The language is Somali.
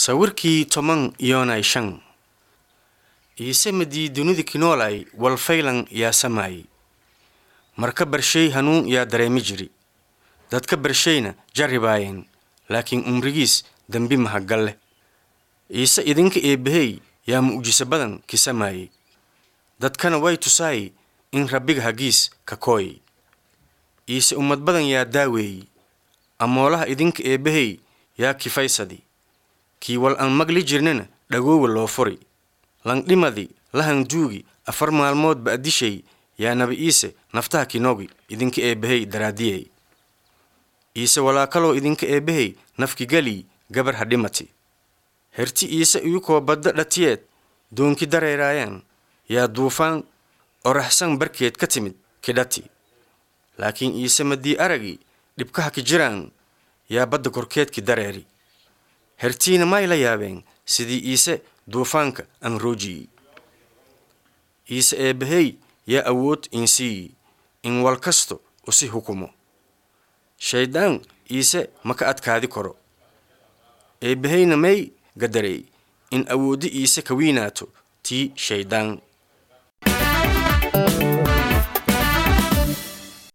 sawirkii toman iyoonay shan iise madii dunida kinoolay walfaylan yaa samaayay marka barshay hanuun yaa dareemi jiri dadka barshayna jarribaayeen laakiin umrigiis dambi mahaggal leh iise idinka eebbahey yaa mu'jiso badan kisamaayay dadkana way tusaay in rabbiga hagiis ka kooy iise ummad badan yaa daaweeyey amoolaha idinka eebbahey yaa kifaysadi kii wal aan magli jirnina dhagoowa loo furi langdhimadi lahanduugi 4 maalmood ba'dishay yaa nabi iise naftaha kinoogi idinka eebbahey daraadiyey iise walaakaloo idinka eebbahey nafki gali gabar hadhimati herti iise iyukoo badda dhatiyeed doonki dareeraayaan yaa duufaan oraxsan barkeed ka timid kidhati laakiin iise madii aragi dhibkaha ki jiraan yaa badda korkeedki dareeri hertiina may la yaabeen sidii iise duufaanka aan roojiyey iise eebbahey yaa awood insiiyi in wal kasto usi hukumo shayddaan iise maka adkaadi karo eebbaheyna may gadarey in awooddi iise ka wiinaato tii shayddaan